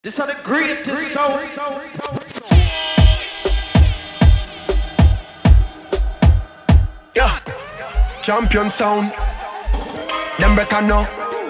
This are the greatest soul. Yeah, champion sound. Them better know.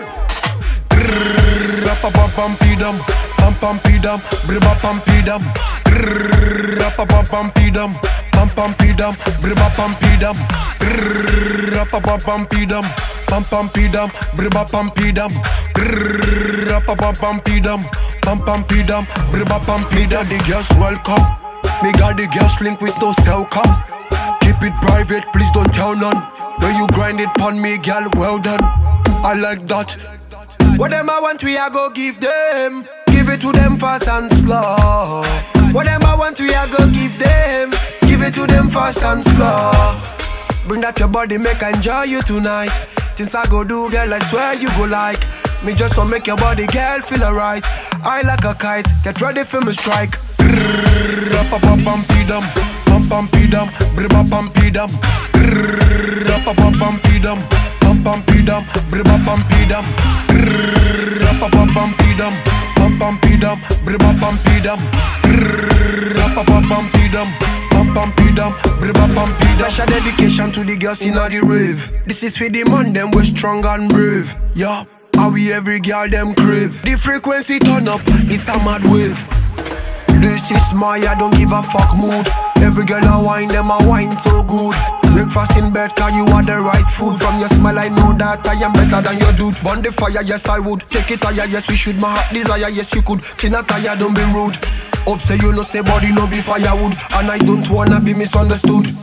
Rap-a-bam-pam-pee-dum, pam-pam-pee-dum, bribba-pam-pee-dum. Rap-a-bam-pam-pee-dum, pam-pam-pee-dum, bribba-pam-pee-dum. Rap-a-bam-pam-pee-dum, pam-pam-pee-dum, bribba-pam-pee-dum. Rap-a-bam-pam-pee-dum, pam-pam-pee-dum, bribba-pam-pee-dum. The girls welcome. Me got the girls link with no cell come. Keep it private, please don't tell none. When you grind it pon me, girl, well done. I like that. What them I want, we a go give them. Give it to them fast and slow. What them I want, we a go give them. Give it to them fast and slow. Bring that your body, make I enjoy you tonight. Things I go do, girl, I swear you go like. Me just want make your body, girl, feel alright. I like a kite, get ready for me strike. Rap-a-bam-pam-pee-dum, pam-pam-pee-dum, bribba-pam-pee-dum. Rap-a-bam-pam-pee-dum, pam-pam-pee-dum, bribba-pam-pee-dum. Rap-a-bam-pam-pee-dum, pam-pam-pee-dum, bribba-pam-pee-dum. Rap-a-bam-pam-pee-dum, pam-pam-pee-dum, bribba-pam-pee-dum. Special dedication to the girls in the rave. This is for the man, them we strong and brave. Yeah, how we every girl them crave. The frequency turn up, it's a mad wave. This is my I don't give a fuck mood. Every girl I wine, them I wine so good. Breakfast in bed, cause you are the right food. From your smile I know that I am better than your dude. Burn the fire, yes I would. Take it higher, yes we should. My heart desire, yes you could. Clean a tire, don't be rude. Hope say you know say body no be firewood. And I don't wanna be misunderstood.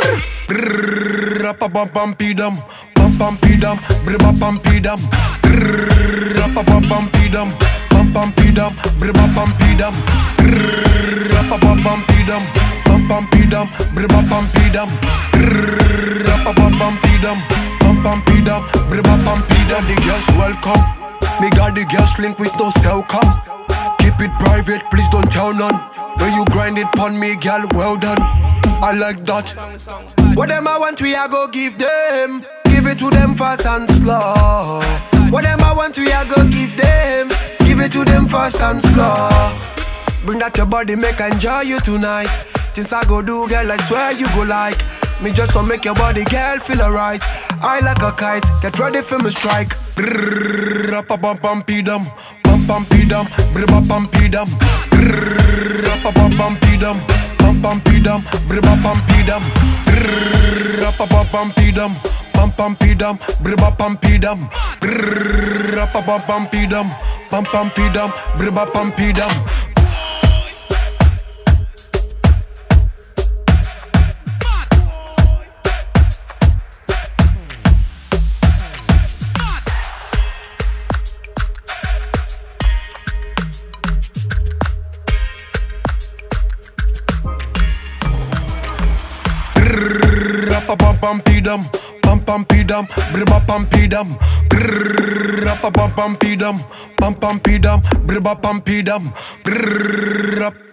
Rap-a-bam-pam-pee-dum, pam-pam-pee-dum, bribba-pam-pee-dum. Rap-a-bam-pam-pee-dum, pam-pam-pee-dum, bribba-pam-pee-dum. Rap-a-bam-pam-pee-dum, pam-pam-pee-dum, bribba-pam-pee-dum. Rap-a-bam-pam-pee-dum, pam-pam-pee-dum, bribba-pam-pee-dum. The girls welcome. Me got the girls link with no cell come. Keep it private, please don't tell none. When you grind it pon me, girl, well done. I like that. What them I want, we a go give them. Give it to them fast and slow. What them I want, we a go give them. Give it to them fast and slow. Bring that your body, make I enjoy you tonight. Things I go do, girl, I swear you go like. Me just want make your body, girl, feel alright. I like a kite, get ready for me strike. Rap-a-bam-pam-pee-dum, pam-pam-pee-dum, bribba-pam-pee-dum. Rap-a-bam-pam-pee-dum, pam-pam-pee-dum, bribba-pam-pee-dum. Rap-a-bam-pam-pee-dum, pam-pam-pee-dum, bribba-pam-pee-dum. Rap-a-bam-pam-pee-dum, pam-pam-pee-dum, bribba-pam-pee-dum. Rap-a-bam-pam-pee-dum, pam-pam-pee-dum, bribba-pam-pee-dum. Rap-a-bam-pam-pee-dum, pam-pam-pee-dum, bribba-pam-pee-dum.